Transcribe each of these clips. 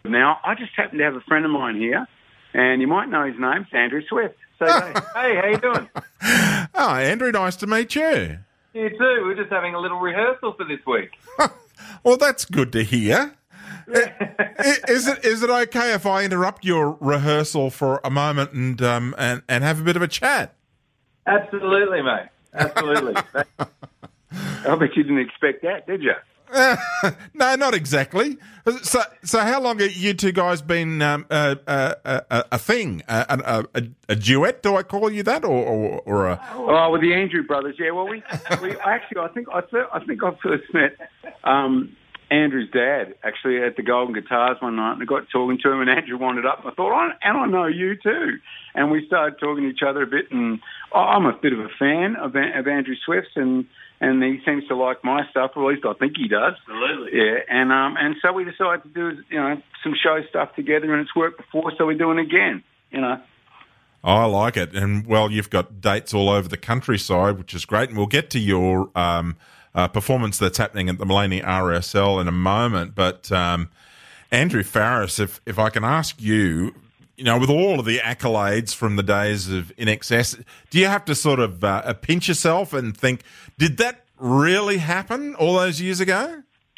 Now, I just happen to have a friend of mine here, and you might know his name, it's Andrew Swift. So, hey, how you doing? Oh, Andrew, nice to meet you. You too. We're just having a little rehearsal for this week. Well, that's good to hear. Is it okay if I interrupt your rehearsal for a moment and have a bit of a chat? Absolutely, mate. Absolutely. I bet you didn't expect that, did you? No, not exactly. So how long have you two guys been a thing, a duet? Do I call you that, or a? Oh, with the Andrew brothers, yeah. Well, we actually, I think I first met Andrew's dad actually at the Golden Guitars one night, and I got talking to him, and Andrew wandered up, and I thought, I know you too, and we started talking to each other a bit, and I'm a bit of a fan of Andrew Swift's, and he seems to like my stuff, or at least I think he does. Absolutely. Yeah, and so we decided to do some show stuff together, and it's worked before, so we're doing it again. I like it, and well, you've got dates all over the countryside, which is great, and we'll get to your performance that's happening at the Maleny RSL in a moment. But Andrew Farriss, if I can ask you, with all of the accolades from the days of INXS, do you have to sort of pinch yourself and think, did that really happen all those years ago?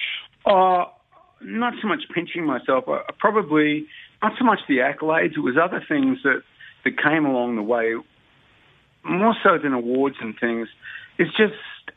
Not so much pinching myself. Probably not so much the accolades. It was other things that came along the way, more so than awards and things. It's just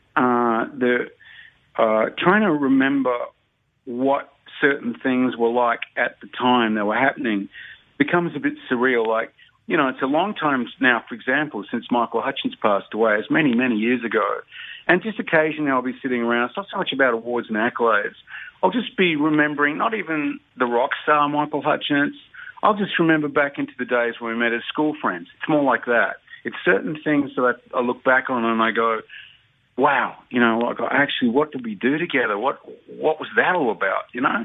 trying to remember what certain things were like at the time they were happening becomes a bit surreal. Like, it's a long time now, for example, since Michael Hutchence passed away. It's many, many years ago. And just occasionally I'll be sitting around. It's not so much about awards and accolades. I'll just be remembering not even the rock star Michael Hutchence. I'll just remember back into the days when we met as school friends. It's more like that. It's certain things that I look back on and I go, wow, actually, what did we do together? What was that all about,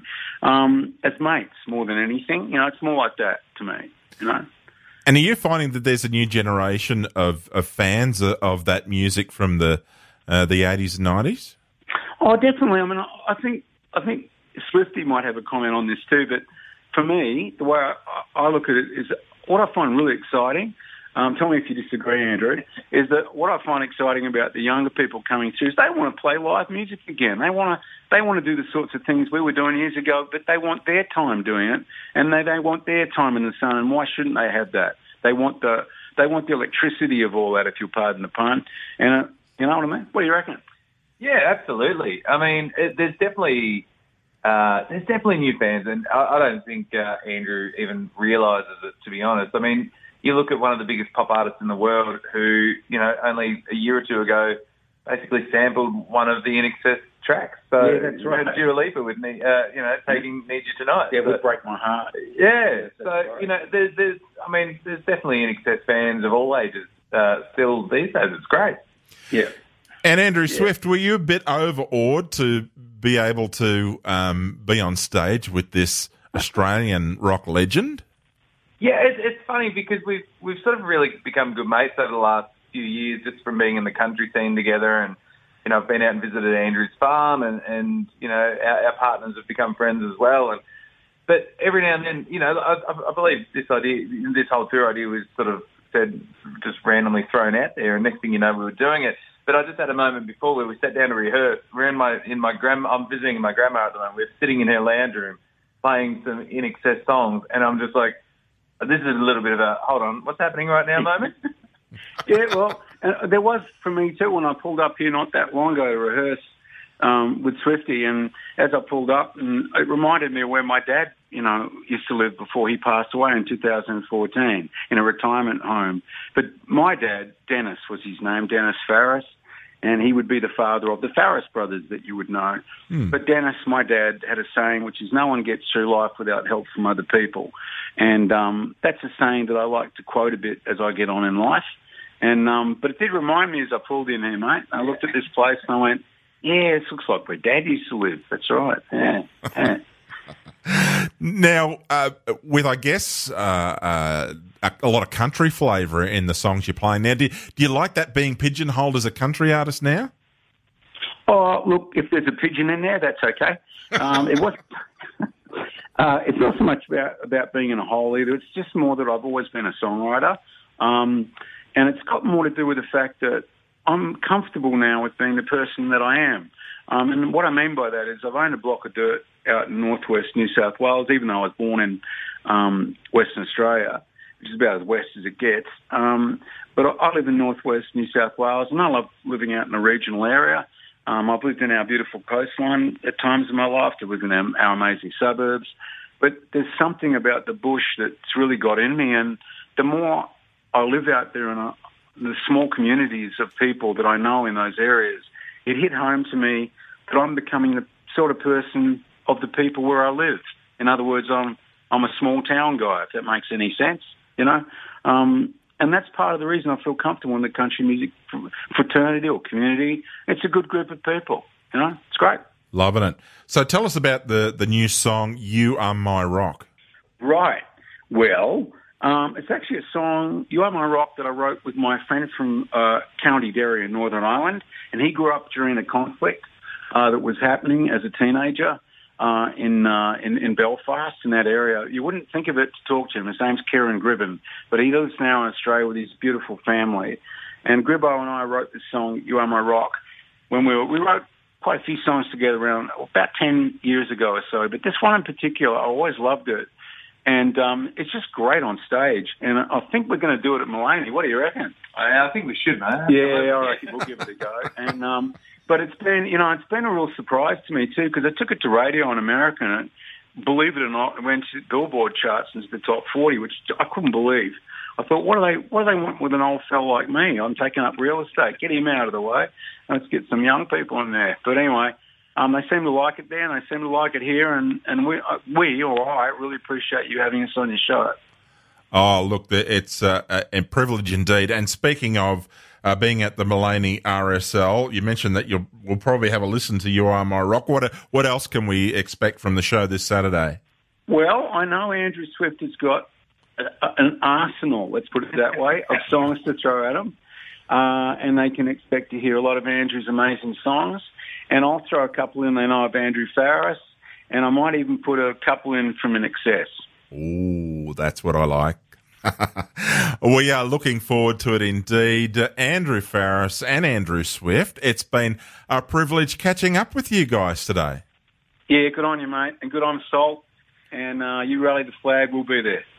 as mates more than anything. It's more like that to me, And are you finding that there's a new generation of fans of that music from the 80s and 90s? Oh, definitely. I mean, I think Swifty might have a comment on this too, but for me, the way I look at it is what I find really exciting. Tell me if you disagree, Andrew, is that what I find exciting about the younger people coming through is they want to play live music again. They want to do the sorts of things we were doing years ago, but they want their time doing it, and they want their time in the sun, and why shouldn't they have that? They want the electricity of all that, if you'll pardon the pun. And you know what I mean? What do you reckon? Yeah, absolutely. I mean, there's definitely new fans, and I don't think Andrew even realises it, to be honest. I mean, you look at one of the biggest pop artists in the world who, only a year or two ago basically sampled one of the INXS tracks. So, yeah, that's right. Dua Lipa with me, taking Need You Tonight. Yeah, it would break my heart. Yeah. So, right. There's definitely INXS fans of all ages still these days. It's great. Yeah. And Andrew Swift, were you a bit overawed to be able to be on stage with this Australian rock legend? Yeah, it's funny because we've sort of really become good mates over the last few years just from being in the country scene together, and I've been out and visited Andrew's farm, and our partners have become friends as well. But every now and then, I believe this whole tour idea was sort of just randomly thrown out there, and next thing you know, we were doing it. But I just had a moment before where we sat down to rehearse. We're I'm visiting my grandma at the moment. We're sitting in her lounge room playing some INXS songs, and I'm just like, this is a little bit of a, hold on, what's happening right now moment? Yeah, well, there was for me too when I pulled up here not that long ago to rehearse with Swifty, and as I pulled up, and it reminded me of where my dad, used to live before he passed away in 2014 in a retirement home. But my dad, Dennis was his name, Dennis Farriss, and he would be the father of the Farriss brothers that you would know. But Dennis, my dad, had a saying, which is no one gets through life without help from other people. And that's a saying that I like to quote a bit as I get on in life. And but it did remind me as I pulled in here, mate. I looked at this place and I went, yeah, this looks like where Dad used to live. That's right. Yeah. Now, with, I guess, a lot of country flavour in the songs you're playing now, do you like that being pigeonholed as a country artist now? Oh, look, if there's a pigeon in there, that's okay. It was It's not so much about being in a hole either. It's just more that I've always been a songwriter. And it's got more to do with the fact that I'm comfortable now with being the person that I am. And what I mean by that is I've owned a block of dirt out in northwest New South Wales, even though I was born in Western Australia, which is about as west as it gets. But I live in northwest New South Wales, and I love living out in a regional area. I've lived in our beautiful coastline at times in my life. I've lived in our amazing suburbs. But there's something about the bush that's really got in me, and the more I live out there in the small communities of people that I know in those areas, it hit home to me that I'm becoming the sort of person of the people where I live. In other words, I'm a small town guy, if that makes any sense, you know. And that's part of the reason I feel comfortable in the country music fraternity or community. It's a good group of people, you know. It's great. Loving it. So tell us about the new song, You Are My Rock. Right. Well, it's actually a song, You Are My Rock, that I wrote with my friend from County Derry in Northern Ireland. And he grew up during a conflict that was happening as a teenager in Belfast, in that area. You wouldn't think of it to talk to him. His name's Kieran Gribben, but he lives now in Australia with his beautiful family. And Gribbo and I wrote this song, You Are My Rock, when we wrote quite a few songs together around about 10 years ago or so. But this one in particular, I always loved it. And it's just great on stage. And I think we're going to do it at Mullaney. What do you reckon? I think we should, mate. Yeah, all right, we'll give it a go. And but it's been a real surprise to me too, because I took it to radio in America, and believe it or not, it went to Billboard charts into the top 40, which I couldn't believe. I thought, what do they want with an old fella like me? I'm taking up real estate. Get him out of the way. Let's get some young people in there. But anyway, they seem to like it there, and they seem to like it here, and we or I really appreciate you having us on your show. Oh, look, it's a privilege indeed. And speaking of being at the Mullaney RSL, you mentioned that we'll probably have a listen to You Are My Rock. What else can we expect from the show this Saturday? Well, I know Andrew Swift has got an arsenal, let's put it that way, of songs to throw at them. And they can expect to hear a lot of Andrew's amazing songs. And I'll throw a couple in they know of Andrew Farriss, and I might even put a couple in from INXS. Ooh, that's what I like. We are looking forward to it indeed. Andrew Farriss and Andrew Swift, it's been a privilege catching up with you guys today. Yeah, good on you, mate, and good on Salt. And you rally the flag, we'll be there.